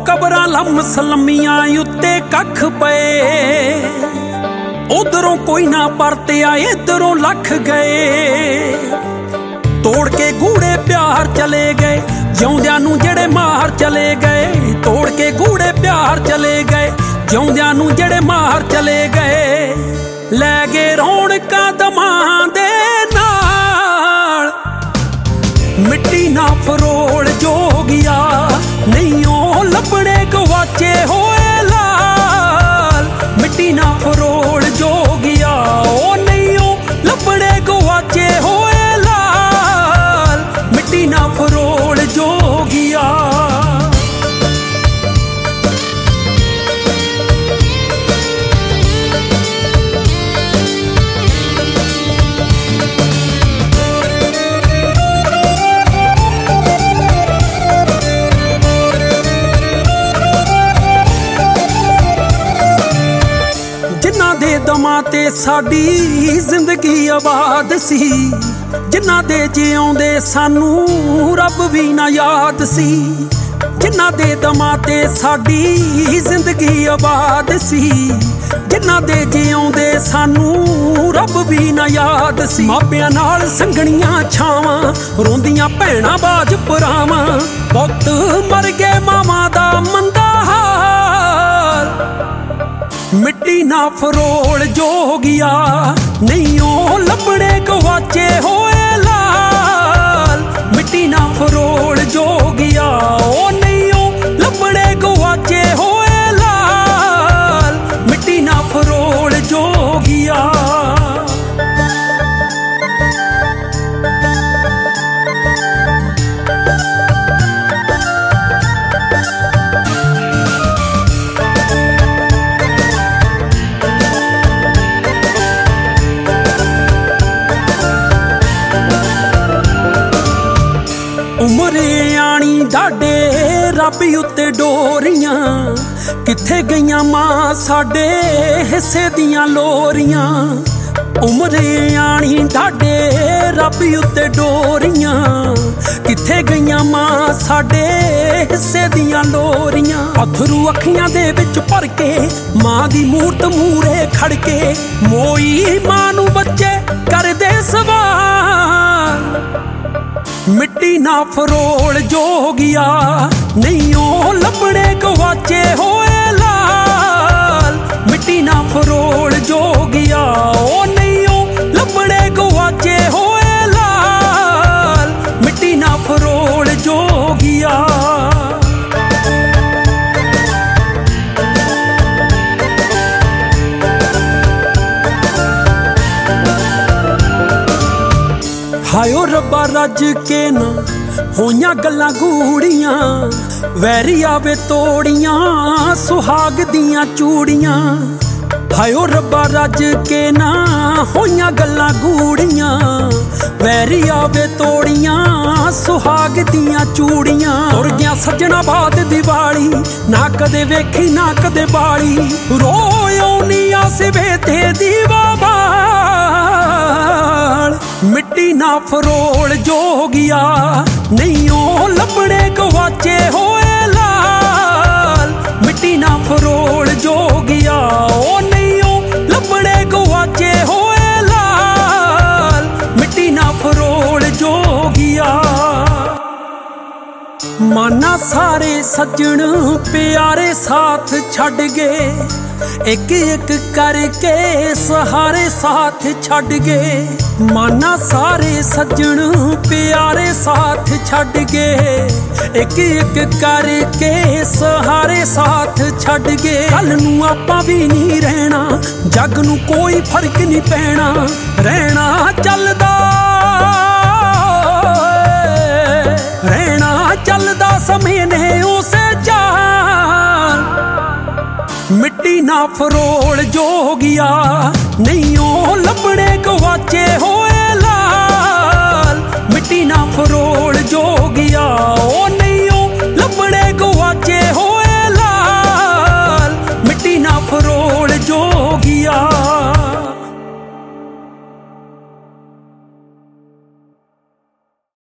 ਕਬਰਾਂ ਲੰਮਸ ਲੰਮੀਆਂ ਉੱਤੇ ਕੱਖ ਪਏ, ਉਧਰੋਂ ਕੋਈ ਨਾ ਪਰਤਿਆ ਇਧਰੋਂ ਲੱਖ ਗਏ। ਤੋੜ ਕੇ ਗੂੜੇ ਪਿਆਰ ਚਲੇ ਗਏ, ਜਿਉਂਦਿਆਂ ਨੂੰ ਜਿਹੜੇ ਮਾਰ ਚਲੇ ਗਏ। ਤੋੜ ਕੇ ਗੂੜੇ ਪਿਆਰ ਚਲੇ ਗਏ, ਜਿਉਂਦਿਆਂ ਨੂੰ ਜਿਹੜੇ ਮਾਰ ਚਲੇ ਗਏ। ਲੈ ਗਏ ਰੌਣਕਾਂ ਦਮਾਂ ਦੇ ਨਾਲ, ਮਿੱਟੀ ਨਾ ਫਰੋਲ ਜੋਗਿਆ, ਨਹੀਂ ਉਹ ਲੱਭਣੇ ਗਵਾਚੇ ਹੋਏ ਲਾਲ। ਮਿੱਟੀ ਨਾ ਫਰੋਲ ਜੋਗਿਆ, ਉਹ ਨਹੀਂ ਉਹ ਲੱਭਣੇ ਗਵਾਚੇ ਹੋਏ ਲਾਲ। ਮਿੱਟੀ ਨਾ ਫਰੋਲ ਜੋਗਿਆ। ਜਿਨ੍ਹਾਂ ਦੇ ਦਮਾਂ ਤੇ ਸਾਡੀ ਜ਼ਿੰਦਗੀ ਆਬਾਦ ਸੀ, ਜਿਨ੍ਹਾਂ ਦੇ ਜਿਉਂਦੇ ਸਾਨੂੰ ਰੱਬ ਵੀ ਨਾ ਯਾਦ ਸੀ। ਜਿਨ੍ਹਾਂ ਦੇ ਦਮਾਂ ਤੇ ਸਾਡੀ ਜ਼ਿੰਦਗੀ ਆਬਾਦ ਸੀ, ਜਿਨ੍ਹਾਂ ਦੇ ਜਿਉਂਦੇ ਸਾਨੂੰ ਰੱਬ ਵੀ ਨਾ ਯਾਦ ਸੀ। ਮਾਪਿਆਂ ਨਾਲ ਸੰਘਣੀਆਂ ਛਾਵਾਂ, ਰੋਂਦੀਆਂ ਭੈਣਾਂ ਬਾਜ ਭਰਾਵਾਂ, ਪੁੱਤ ਮਰ ਗਏ ਮਾਵਾਂ ਦਾ ਮੰਦਾ ਹਾਲ। ਮਿੱਟੀ ਨਾ ਫਰੋਲ ਜੋਗਿਆ, ਨਹੀਂ ਉਹ ਲੱਭਣੇ ਗਵਾਚੇ ਹੋਏ ਲਾਲ। ਮਿੱਟੀ ਨਾ ਫਰੋਲ ਜੋਗਿਆ, ਉਹ ਨਹੀਂ ਉਹ ਲੱਭਣੇ ਗਵਾਚੇ ਹੋਏ ਲਾਲ। ਮਿੱਟੀ ਨਾ ਫਰੋਲ ਜੋਗਿਆ। ਉਮਰੇ ਆਣੀ ਡਾਡੇ ਰੱਬ ਉੱਤੇ ਡੋਰੀਆਂ, ਕਿੱਥੇ ਗਈਆਂ ਮਾਂ ਸਾਡੇ ਹਿੱਸੇ ਦੀਆਂ ਲੋਰੀਆਂ। ਉਮਰੇ ਆਣੀ ਡਾਡੇ ਰੱਬ ਉੱਤੇ ਡੋਰੀਆਂ, ਕਿੱਥੇ ਗਈਆਂ ਮਾਂ ਸਾਡੇ ਹਿੱਸੇ ਦੀਆਂ ਲੋਰੀਆਂ। ਅਥਰੂ ਅੱਖੀਆਂ ਦੇ ਵਿੱਚ ਭਰ ਕੇ ਮਾਂ ਦੀ ਮੂਰਤ ਮੂਰੇ ਖੜ ਕੇ, ਮੋਈ ਮਾਂ ਨੂੰ ਬੱਚੇ ਕਰਦੇ ਸਵਾਲ। ਮਿੱਟੀ ਨਾ ਫਰੋਲ ਜੋਗਿਆ, ਨਹੀਂ ਉਹ ਲੱਭਣੇ ਗਵਾਚੇ ਹੋਏ ਲਾਲ। ਮਿੱਟੀ ਨਾ ਫਰੋਲ ਜੋਗਿਆ, ਉਹ ਨਹੀਂ ਉਹ ਲੱਭਣੇ ਗਵਾਚੇ ਹੋਏ ਲਾਲ। ਮਿੱਟੀ ਨਾ ਫਰੋਲ ਜੋਗਿਆ। ਹਾਇਓ ਰੱਬਾ ਰੱਜ ਕੇ ਨਾ ਹੋਈਆਂ ਗੱਲਾਂ ਗੂੜੀਆਂ, ਵੈਰੀ ਆਵੇ ਤੋੜੀਆਂ ਸੁਹਾਗ ਦੀਆਂ ਚੂੜੀਆਂ। ਹਾਇਓ ਰੱਬਾ ਰੱਜ ਕੇ ਨਾ ਹੋਈਆਂ ਗੱਲਾਂ ਗੂੜੀਆਂ, ਵੈਰੀ ਆਵੇ ਤੋੜੀਆਂ ਸੁਹਾਗ ਦੀਆਂ ਚੂੜੀਆਂ। ਤੁਰ ਗਿਆ ਸੱਜਣਾ ਬਾਦ ਦੀਵਾਲੀ, ਨਾ ਕਦੇ ਵੇਖੀ ਨਾ ਕਦੇ ਬਾਲੀ। ਰੋਇਓ ਨੀ ਆਸਵੇ ਤੇ ਦੀਵਾ ਬਾਲ। ਮਿੱਟੀ ਨਾ ਫਰੋਲ ਜੋਗਿਆ, ਨਹੀਂ ਉਹ ਲੱਭਣੇ ਗਵਾਚੇ ਹੋਏ ਲਾਲ। ਮਿੱਟੀ ਨਾ ਫਰੋਲ ਜੋਗਿਆ, ਉਹ ਨਹੀਂ ਉਹ ਲੱਭਣੇ ਗਵਾਚੇ ਹੋਏ ਲਾਲ। ਮਿੱਟੀ ਨਾ ਫਰੋਲ ਜੋਗਿਆ। ਮਾਨਾ ਸਾਰੇ ਸੱਜਣ ਪਿਆਰੇ ਸਾਥ ਛੱਡ ਗਏ, ਇੱਕ ਇੱਕ ਕਰਕੇ ਸਹਾਰੇ ਸਾਥ ਛੱਡ ਗਏ। ਮਾਨਾ ਸਾਰੇ ਸੱਜਣ ਪਿਆਰੇ ਸਾਥ ਛੱਡ ਗਏ, ਇੱਕ ਇੱਕ ਕਰਕੇ ਸਹਾਰੇ ਸਾਥ ਛੱਡ ਗਏ। ਕੱਲ ਨੂੰ ਆਪਾਂ ਵੀ ਨਹੀਂ ਰਹਿਣਾ, ਜੱਗ ਨੂੰ ਕੋਈ ਫਰਕ ਨਹੀਂ ਪੈਣਾ। ਰਹਿਣਾ ਚੱਲਦਾ, ਰਹਿਣਾ ਚੱਲਦਾ ਸਮੇਂ ਨੇ ਉਸੇ ਚਾਲ। ਮਿੱਟੀ ਨਾ ਫਰੋਲ ਜੋਗਿਆ, ਨਹੀਂ ਉਹ ਲੱਭਣੇ ਗਵਾਚੇ ਹੋਏ